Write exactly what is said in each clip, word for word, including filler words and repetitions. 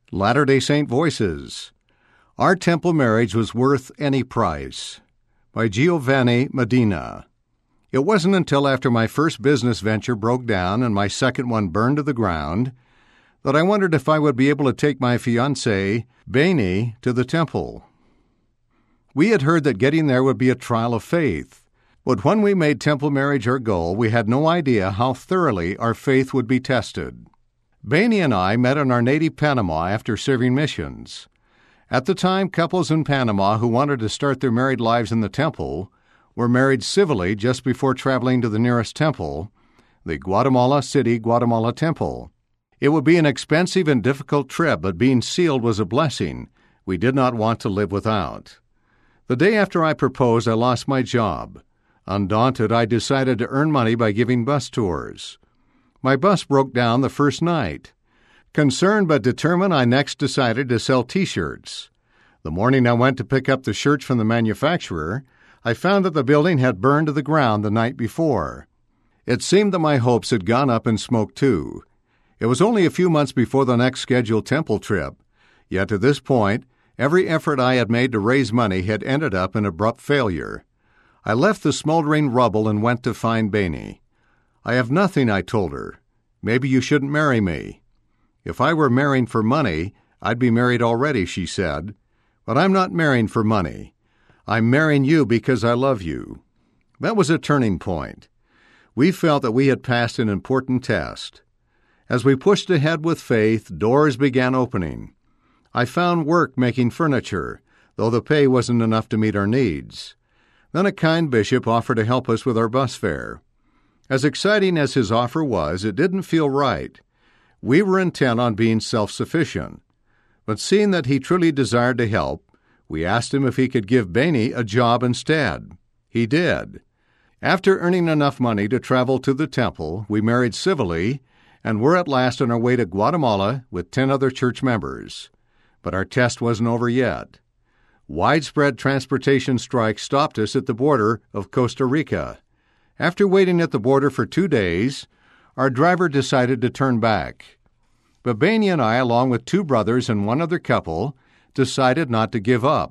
Latter-day Saint Voices. Our Temple Marriage Was Worth Any Price, by Giovanni Medina. It wasn't until after my first business venture broke down and my second one burned to the ground that I wondered if I would be able to take my fiancée, Beni, to the temple. We had heard that getting there would be a trial of faith, but when we made temple marriage our goal, we had no idea how thoroughly our faith would be tested. Beni and I met in our native Panama after serving missions. At the time, couples in Panama who wanted to start their married lives in the temple were married civilly just before traveling to the nearest temple, the Guatemala City Guatemala Temple. It would be an expensive and difficult trip, but being sealed was a blessing we did not want to live without. The day after I proposed, I lost my job. Undaunted, I decided to earn money by giving bus tours. My bus broke down the first night. Concerned but determined, I next decided to sell T-shirts. The morning I went to pick up the shirts from the manufacturer, I found that the building had burned to the ground the night before. It seemed that my hopes had gone up in smoke too. It was only a few months before the next scheduled temple trip, yet to this point, every effort I had made to raise money had ended up in abrupt failure. I left the smoldering rubble and went to find Beni. I have nothing, I told her. Maybe you shouldn't marry me. If I were marrying for money, I'd be married already, she said. But I'm not marrying for money. I'm marrying you because I love you. That was a turning point. We felt that we had passed an important test. As we pushed ahead with faith, doors began opening. I found work making furniture, though the pay wasn't enough to meet our needs. Then a kind bishop offered to help us with our bus fare. As exciting as his offer was, it didn't feel right. We were intent on being self-sufficient. But seeing that he truly desired to help, we asked him if he could give Beni a job instead. He did. After earning enough money to travel to the temple, we married civilly and were at last on our way to Guatemala with ten other church members. But our test wasn't over yet. Widespread transportation strikes stopped us at the border of Costa Rica. After waiting at the border for two days, our driver decided to turn back. But Beni and I, along with two brothers and one other couple, decided not to give up.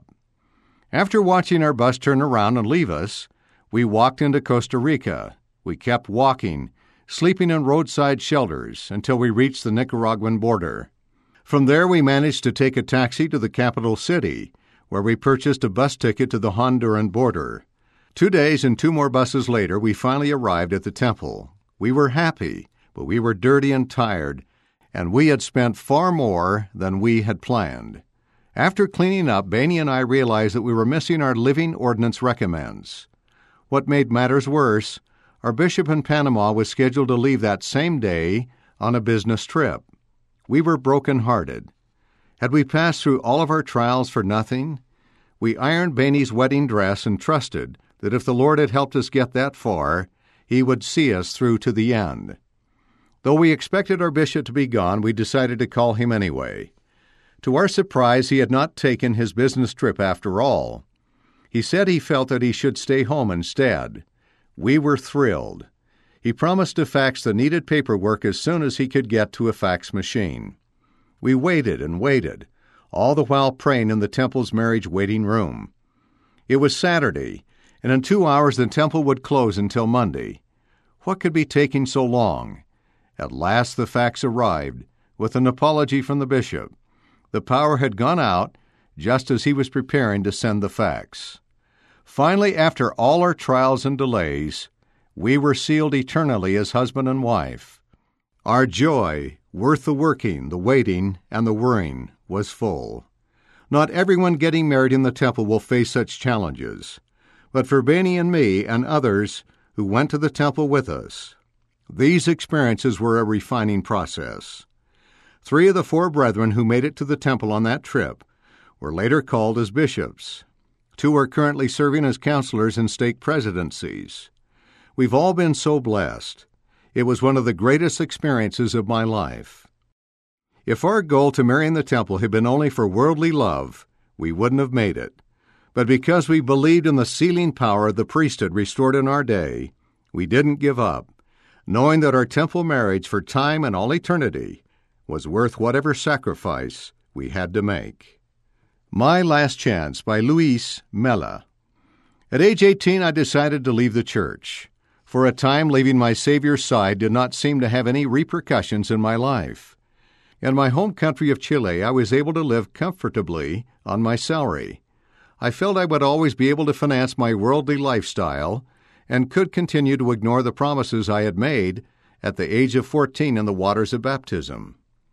After watching our bus turn around and leave us, we walked into Costa Rica. We kept walking, sleeping in roadside shelters until we reached the Nicaraguan border. From there, we managed to take a taxi to the capital city, where we purchased a bus ticket to the Honduran border. Two days and two more buses later, we finally arrived at the temple. We were happy, but we were dirty and tired, and we had spent far more than we had planned. After cleaning up, Beni and I realized that we were missing our living ordinance recommends. What made matters worse, our bishop in Panama was scheduled to leave that same day on a business trip. We were broken-hearted. Had we passed through all of our trials for nothing? We ironed Beni's wedding dress and trusted that if the Lord had helped us get that far, He would see us through to the end. Though we expected our bishop to be gone, we decided to call him anyway. To our surprise, he had not taken his business trip after all. He said he felt that he should stay home instead. We were thrilled. He promised to fax the needed paperwork as soon as he could get to a fax machine. We waited and waited, all the while praying in the temple's marriage waiting room. It was Saturday, and in two hours the temple would close until Monday. What could be taking so long? At last the fax arrived, with an apology from the bishop. The power had gone out just as he was preparing to send the fax. Finally, after all our trials and delays, we were sealed eternally as husband and wife. Our joy, worth the working, the waiting, and the worrying, was full. Not everyone getting married in the temple will face such challenges, but for Beni and me and others who went to the temple with us, these experiences were a refining process. Three of the four brethren who made it to the temple on that trip were later called as bishops. Two are currently serving as counselors in stake presidencies. We've all been so blessed. It was one of the greatest experiences of my life. If our goal to marry in the temple had been only for worldly love, we wouldn't have made it. But because we believed in the sealing power of the priesthood restored in our day, we didn't give up, knowing that our temple marriage for time and all eternity was worth whatever sacrifice we had to make. My Last Chance by Luis Mella. At age eighteen, I decided to leave the church. For a time, leaving my Savior's side did not seem to have any repercussions in my life. In my home country of Chile, I was able to live comfortably on my salary. I felt I would always be able to finance my worldly lifestyle and could continue to ignore the promises I had made at the age of fourteen in the waters of baptism.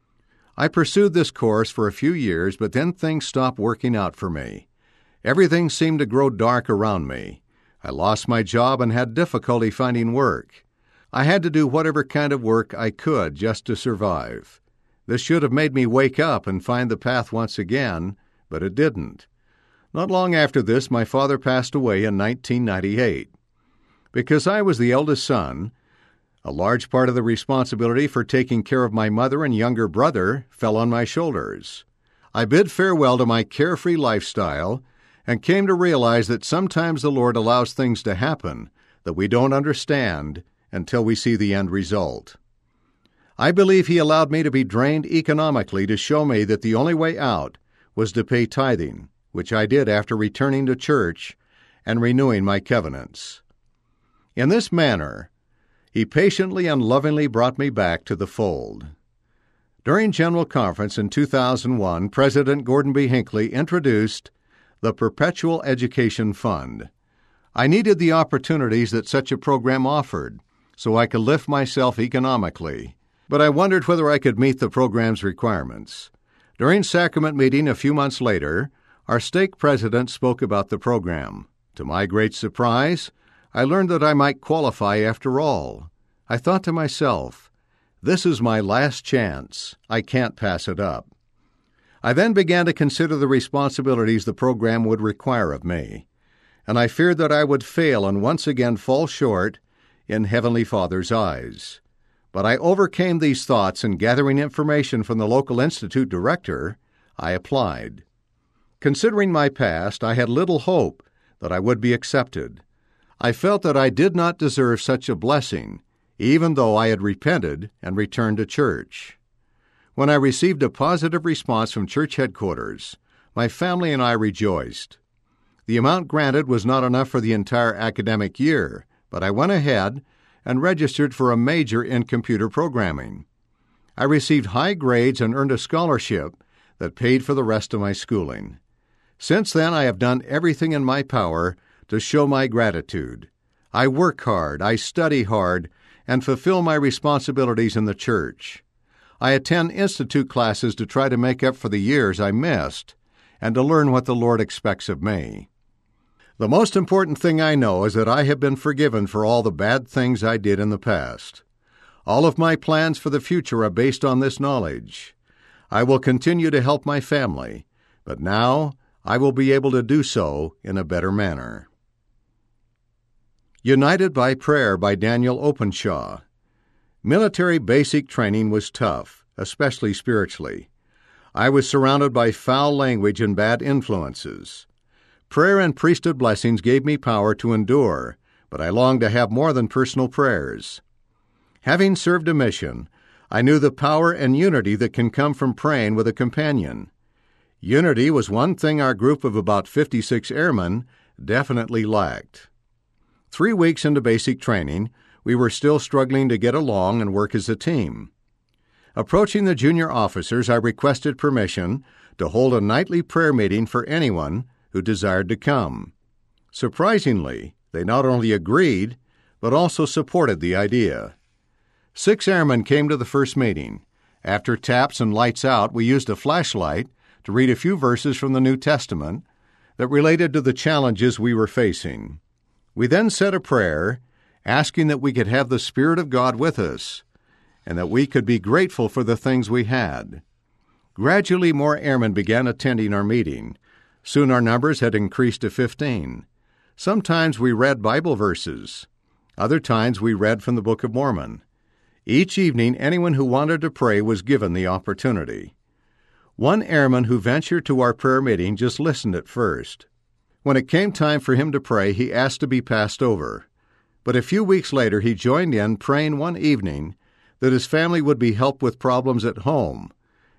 I pursued this course for a few years, but then things stopped working out for me. Everything seemed to grow dark around me. I lost my job and had difficulty finding work. I had to do whatever kind of work I could just to survive. This should have made me wake up and find the path once again, but it didn't. Not long after this, my father passed away in nineteen ninety-eight. Because I was the eldest son, a large part of the responsibility for taking care of my mother and younger brother fell on my shoulders. I bid farewell to my carefree lifestyle and came to realize that sometimes the Lord allows things to happen that we don't understand until we see the end result. I believe He allowed me to be drained economically to show me that the only way out was to pay tithing, which I did after returning to church and renewing my covenants. In this manner, He patiently and lovingly brought me back to the fold. During General Conference in two thousand one, President Gordon B. Hinckley introduced the Perpetual Education Fund. I needed the opportunities that such a program offered so I could lift myself economically, but I wondered whether I could meet the program's requirements. During sacrament meeting a few months later, our stake president spoke about the program. To my great surprise, I learned that I might qualify after all. I thought to myself, this is my last chance. I can't pass it up. I then began to consider the responsibilities the program would require of me, and I feared that I would fail and once again fall short in Heavenly Father's eyes. But I overcame these thoughts, and gathering information from the local institute director, I applied. Considering my past, I had little hope that I would be accepted. I felt that I did not deserve such a blessing, even though I had repented and returned to church. When I received a positive response from church headquarters, my family and I rejoiced. The amount granted was not enough for the entire academic year, but I went ahead and registered for a major in computer programming. I received high grades and earned a scholarship that paid for the rest of my schooling. Since then, I have done everything in my power to show my gratitude. I work hard, I study hard, and fulfill my responsibilities in the church. I attend institute classes to try to make up for the years I missed and to learn what the Lord expects of me. The most important thing I know is that I have been forgiven for all the bad things I did in the past. All of my plans for the future are based on this knowledge. I will continue to help my family, but now I will be able to do so in a better manner. United by Prayer by Daniel Openshaw. Military basic training was tough, especially spiritually. I was surrounded by foul language and bad influences. Prayer and priesthood blessings gave me power to endure, but I longed to have more than personal prayers. Having served a mission, I knew the power and unity that can come from praying with a companion. Unity was one thing our group of about fifty-six airmen definitely lacked. Three weeks into basic training, we were still struggling to get along and work as a team. Approaching the junior officers, I requested permission to hold a nightly prayer meeting for anyone who desired to come. Surprisingly, they not only agreed, but also supported the idea. Six airmen came to the first meeting. After taps and lights out, we used a flashlight to read a few verses from the New Testament that related to the challenges we were facing. We then said a prayer, asking that we could have the Spirit of God with us, and that we could be grateful for the things we had. Gradually, more airmen began attending our meeting. Soon our numbers had increased to fifteen. Sometimes we read Bible verses. Other times we read from the Book of Mormon. Each evening, anyone who wanted to pray was given the opportunity. One airman who ventured to our prayer meeting just listened at first. When it came time for him to pray, he asked to be passed over. But a few weeks later, he joined in, praying one evening that his family would be helped with problems at home,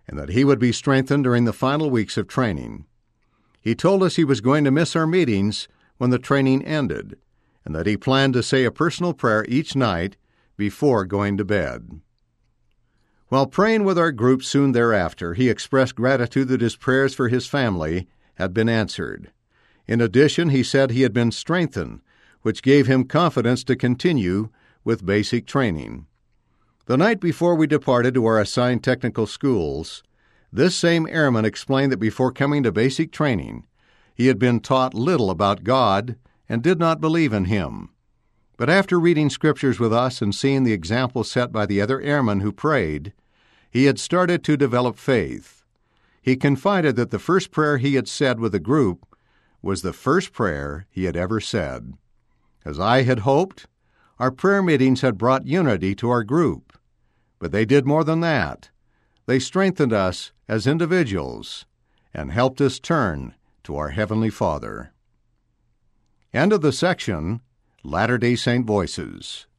and that he would be strengthened during the final weeks of training. He told us he was going to miss our meetings when the training ended, and that he planned to say a personal prayer each night before going to bed. While praying with our group soon thereafter, he expressed gratitude that his prayers for his family had been answered. In addition, he said he had been strengthened, which gave him confidence to continue with basic training. The night before we departed to our assigned technical schools, this same airman explained that before coming to basic training, he had been taught little about God and did not believe in Him. But after reading scriptures with us and seeing the example set by the other airmen who prayed, he had started to develop faith. He confided that the first prayer he had said with the group was the first prayer he had ever said. As I had hoped, our prayer meetings had brought unity to our group. But they did more than that. They strengthened us as individuals and helped us turn to our Heavenly Father. End of the section, Latter-day Saint Voices.